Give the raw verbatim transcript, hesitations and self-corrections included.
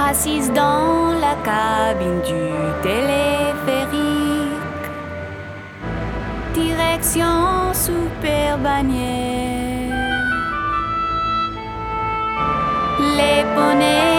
assise dans la cabine du téléphérique, direction Super-Bannière. Les poneys